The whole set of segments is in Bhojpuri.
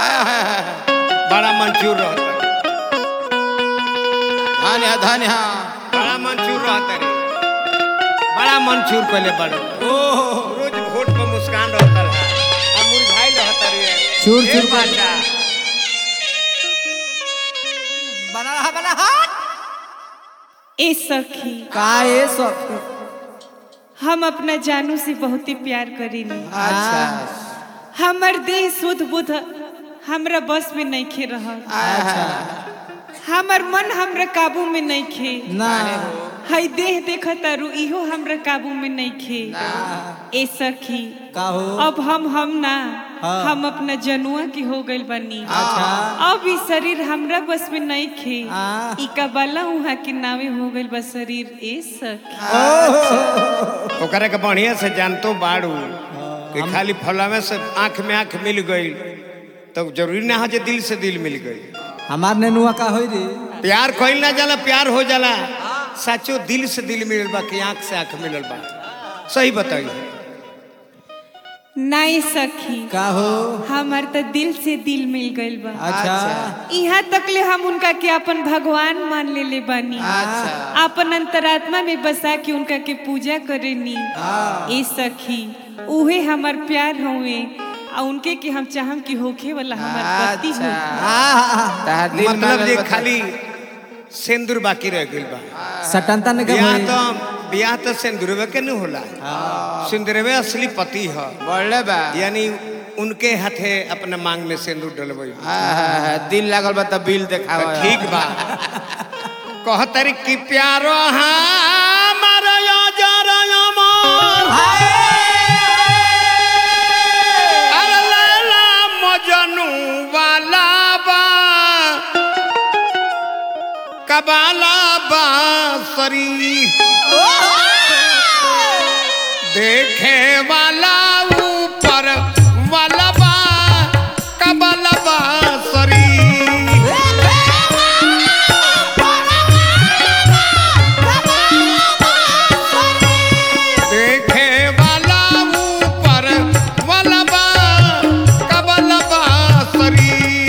बड़ा मंचूर रहता धान्या धान्या बड़ा मंचूर रहता रे बड़ा मंचूर पहले बड़ो रोज वोट पर मुस्कान रहता है और मुरझाई रहता रे चूर ए चूर बाजा बना हाथ ए सखी का ये सब हम अपना जानू से बहुत ही प्यार करेनी। अच्छा हमर देह शुद्ध बुद्ध हमरा बस में नहीं खे रहा। हमर मन हमरा काबू में नहीं खे ना हई देह देखा तारू इहो हमरा काबू में नहीं खे। ए सखी का हो अब हम ना हाँ। हम अपना जनुआ की हो गइल बनी। अच्छा अब ई शरीर हमरा बस में नहीं खे हाँ। ई कबाला उहाँ के नावे हो गइल बा शरीर। ए सखी ओकरा के बढ़िया से जानतो बाड़ू कि खाली फलावे से आंख में आंख मिल गई तो जरूरी ना हो जे दिल से दिल मिल गई। हमार नेनुआ का होई रे प्यार कइल ना जाला प्यार हो जाला सचो दिल से दिल मिलल बा कि आंख से आंख मिलल बा। सही बताई नहीं सखी का हो हमार तो दिल से दिल मिल गइल बा। अच्छा यहाँ तक ले हम उनका के अपन भगवान मान ले बानी। अपन अंतरात्मा में बसा के उनका के पूजा करेनी। ए सखी उहे हमार प्यार हुए और उनके के हम चाहम कि होखे वाला हमार पति हो। मतलब जे खाली सिंदूर बाकी रह गइल बा। सटनता ने बियाह तो सिंदूरवे के नहीं होला सिंदूरवे असली पति है बोले बा यानी उनके हाथे अपने मांग में सिंदूर डलबई दिल लागल बा त बिल देखावा ठीक बा कहतरी कि प्यारो हमार याजर अमर अरे लैला मजनू वाला बा कबाला बा सरी देखे वाला ऊपर वाला बा कबाला बा सरी देखे वाला ऊपर वाला बा कबाला बा सरी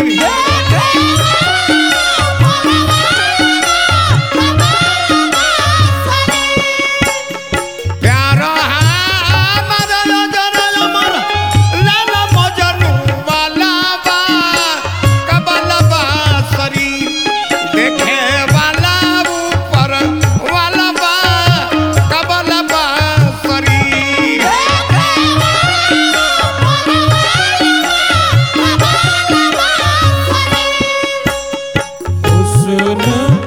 प्यारो हमार याजर अमर लैला मजनू वाला बा कबाला बा सरी देखे वाला ऊपर वाला बा कबाला बा सरी हुस्न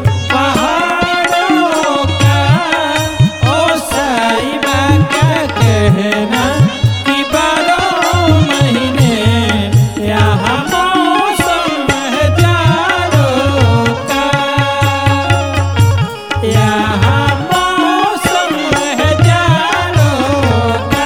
पहाड़ों का ओ साहिबा क्या कहना कि 12 महीने यहाँ मौसम है जाड़ों का यहाँ मौसम है जाड़ों का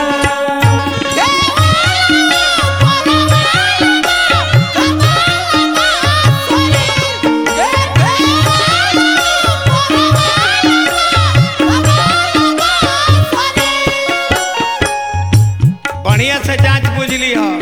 बढ़िया से जांच बुझ ली हो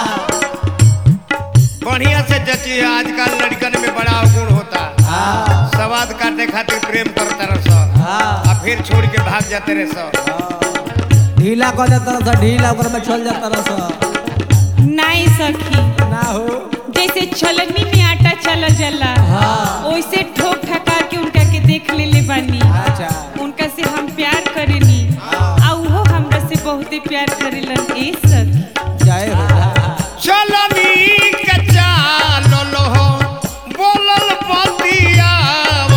बढ़िया से जची है आजकल लड़कन में बड़ा अवगुण होता सवाद काटे खातिर प्रेम करता रह आ फिर छोड़ के भाग जाते रहे सब ढीला कर देता रहा ढीला ओकर में चल जाता रहा नहीं सखी ना हो जैसे छलनी में आटा चला जला वैसे ठोक ठका के उनका के देख ले बानी। अच्छा उनका से हम प्यार करेनी आ उहो हमरा से बहुत ही प्यार करेलन। ए सखी जय हो चलनी के चालल हो बोलल बतियावो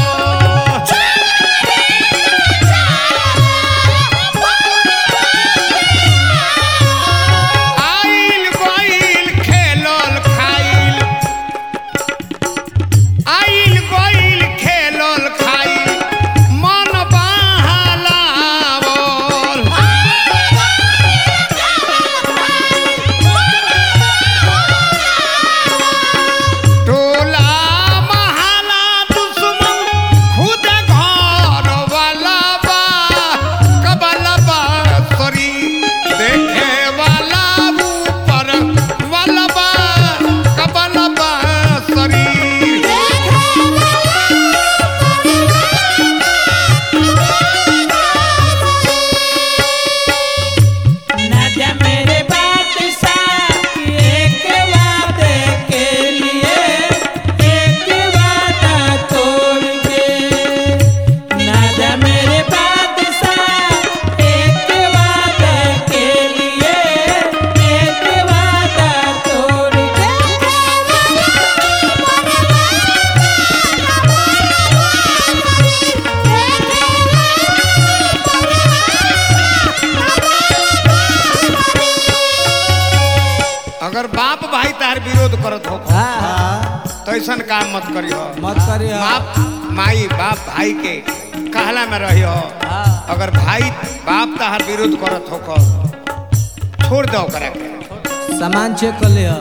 आइल गइल खेलल खाइल आइल गइल खेलल खाइल मन बहलावल अगर बाप भाई तार विरोध करत हो हाँ तो ऐसा काम मत करियो। मत करियो। बाप माई बाप भाई के कहला में रहियो। हाँ। अगर भाई बाप तार विरोध करत हो छोड़ दो करा के। सामान चेक कर लियो।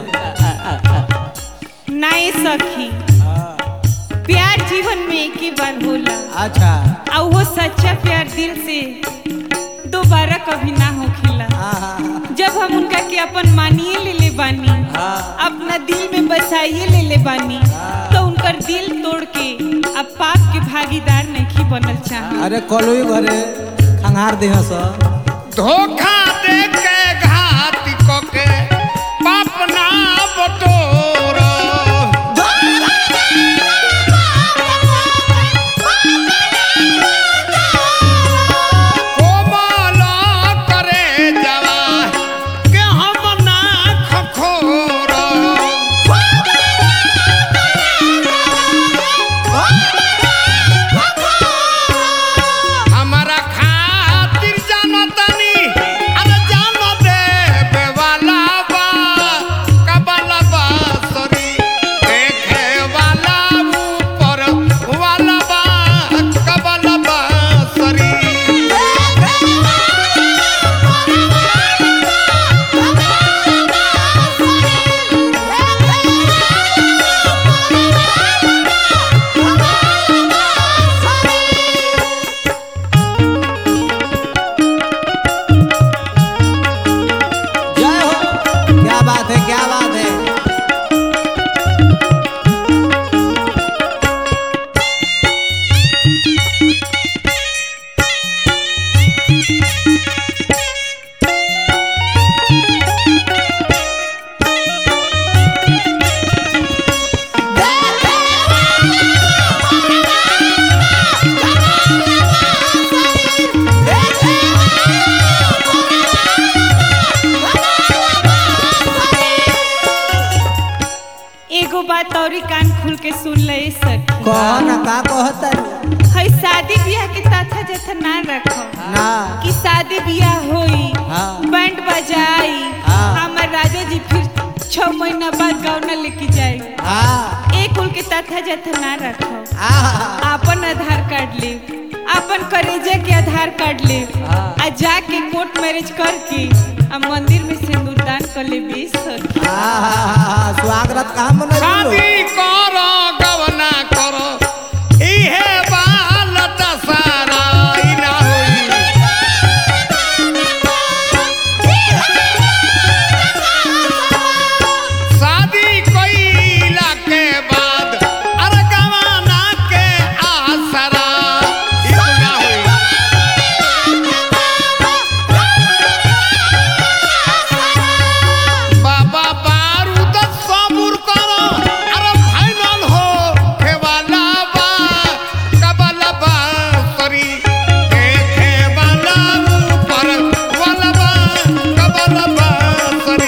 नाए सखी, प्यार जीवन में एक ही बार होला। अच्छा। और वो सच्चा प्यार दिल से दोबारा कभी ना होखिला। जब हम उनका के अपन मानिए ले ले बानी, अपना दिल में बसाइए ले ले बानी, तो उनकर दिल तोड़ के अब पाप के भागीदार नहीं बनल चाहे। अरे कलोई घरे खंगार दे हस। धोखा दे के घात को के पाप ना बटोर। कोमल करे जवा के हम ना खखोर। हमारा खातिर जानतनी अरे जान दे बेवाला बा कबला बा सरी देखे वाला ऊपर वाला बा कबला बा सरी। जय हो। क्या बात है, क्या बात है। एगो बात और कान खुल के सुन ले सखी। कौन का कहता है शादी ब्याह के तथा जथा ना रखो ना। कि शादी ब्याह होई, हाँ। बैंड बजाई, हाँ। हमार राजा जी फिर 6 महीना बाद गौना लेके जाए। हाँ एक कुल के तथा जथा ना रखो। हाँ अपन आधार कार्ड ले, अपन करेजा के आधार कार्ड ले, हाँ। आ जाके कोर्ट मैरिज करके आ मंदिर में सिंदूरदान कर ले बेस सखी। स्वागत कहाँ मनाई शादी करो गवना करो इहे बाल दशहरा ई ना होई। शादी कइला के बाद अरे गवना के आसरा ई ना होई। बाबा बारूद सबूर करो अरे फाइनल हो खेवाला बा कबला बा सरी देखे वाला ऊपर वाला बा कबला बा सरी।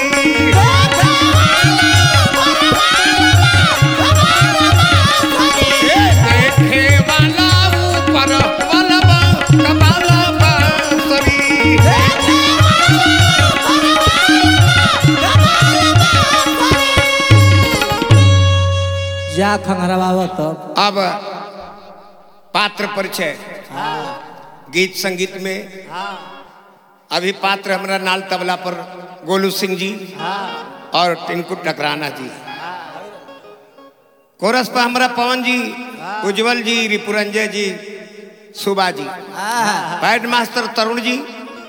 देखे वाला ऊपर वाला बा कबला बा सरी। जा खंगरवाव तब। अब पात्र परिचय गीत संगीत में अभी पात्र हमारा नाल तबला पर गोलू सिंह जी और टिंकू टकराना जी। कोरस पर हमारा पवन जी, उज्जवल जी, रिपुरंजय जी, सुबा जी, पैड मास्टर तरुण जी,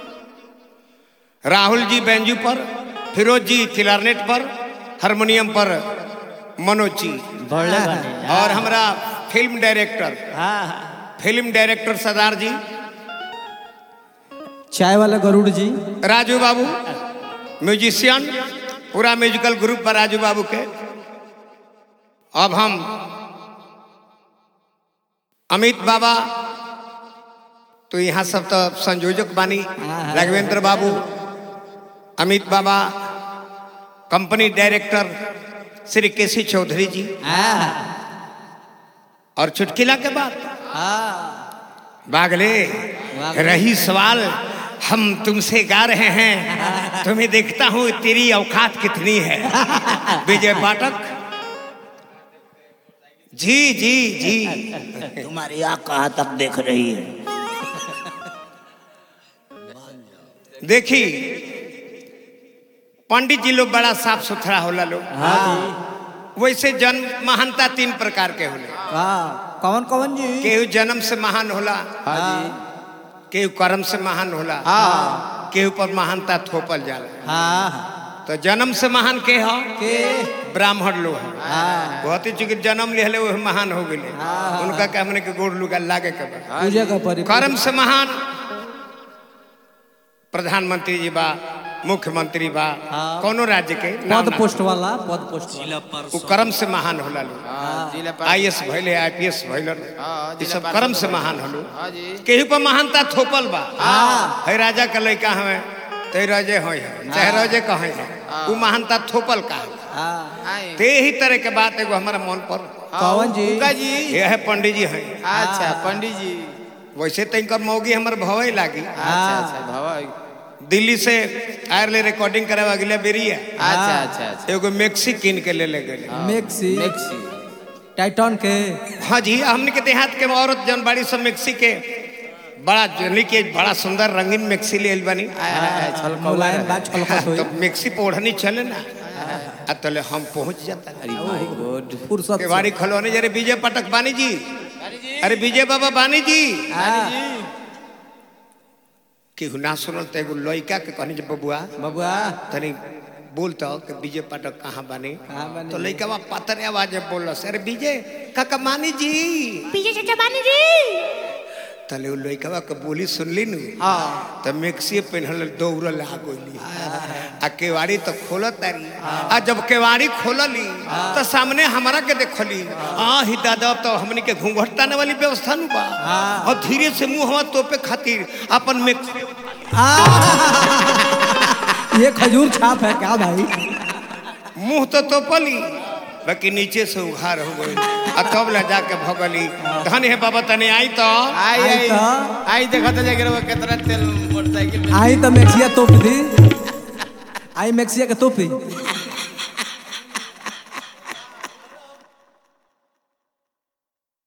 राहुल जी बेंजू पर, फिरोज जी क्लारनेट पर, हारमोनियम पर मनोज जी, और हमारा फिल्म डायरेक्टर सरदार जी, चाय वाला गरुड़ जी, राजू बाबू म्यूजिशियन, पूरा म्यूजिकल ग्रुप पर राजू बाबू के। अब हम अमित बाबा तो यहाँ सब तो संयोजक बानी, राघवेंद्र बाबू, अमित बाबा, company director Shri KC Chaudhary ji, और चुटकिला के बाद बागले रही सवाल हम तुमसे गा रहे हैं, तुम्हें देखता हूँ तेरी औकात कितनी है। विजय पाठक जी जी जी। तुम्हारी आँख कहाँ तक देख रही है? देखी पंडित जी लोग बड़ा साफ सुथरा होला लोग। वैसे जन्म महानता 3 प्रकार के होले। कौन कौन जी? केहू जन्म से महान होला, केहू कर्म से महान होला, केहू पर महानता थोपल जाला। तो जन्म से महान के हो? ब्राह्मण लोग है। बहुत ही चूंकि जन्म लिहले वो महान हो गए, उनका क्या हमने के गोड़ लुगा लागे के बा। पूजा का परि कर्म से महान प्रधानमंत्री जी बा, मुख्यमंत्री बा, कोनो राज्य के पद पोस्ट वाला, पद पोस्ट वो कर्म से महान होला लोग। IAS भइले, IPS भइले, ये सब कर्म से महान होलो। केहू पर महानता थोपल बा। है राजा का लड़का हमें ते राजे होय है, चाहे राजे कहे है, वो महानता थोपल का है। ते ही तरह के बात एगो हमारा मन पर। कौन जी? जी ये है पंडित जी है। अच्छा पंडित जी। वैसे तंकर मौगी हमर भवई लागी। अच्छा भवा। दिल्ली से आयरले रिकॉर्डिंग करावा अगले बेरी है। अच्छा एगो मैक्सी किन के ले गए। मैक्सी टाइटन के। हाँ जी, हमने के देहात के औरत जन बाड़ी सब मैक्सी के बड़ा जली के बड़ा सुंदर रंगीन मैक्सी ले बनी। मुलायम बा, छलकत होई। तो मैक्सी पोढ़नी चले ना, तले हम पहुंच जाता। फुर्सत से। केवाड़ी खलवाने जरे विजय पाठक बानी जी, अरे विजय बाबा बानी जी केहू ना सुनल तो एगो लड़का के कहनी बबुआ बबुआ तनी बोलता कि विजय पाठक कहाँ बानी। तो लड़का बा पातर आवाज में बोल अरे विजय काका मानी जी, विजय चाचा बानी जी। तले लड़का के बोली सुनली नु। तो मैक्सी पहनल दौड़ल आ गई। आ केवाड़ी तो खोल तारी। आ जब केवाड़ी खोलली तो सामने हमारा के देखली। ही दादा तो हमनी के घूंघट ताने वाली व्यवस्था नु बा। और धीरे से मुंह हवा तोपे खातिर अपन मैक्सी ये खजूर छाप है क्या भाई? मुंह तो तोपली बाकी नीचे से उघार हो गई। तब ला जाके भगली। धन है बाबा तने आई तो आई देखा तो जाके वो कितना तेल मोटरसाइकिल में आई तो मैक्सिया तोप दी। आई मैक्सिया के तोपी।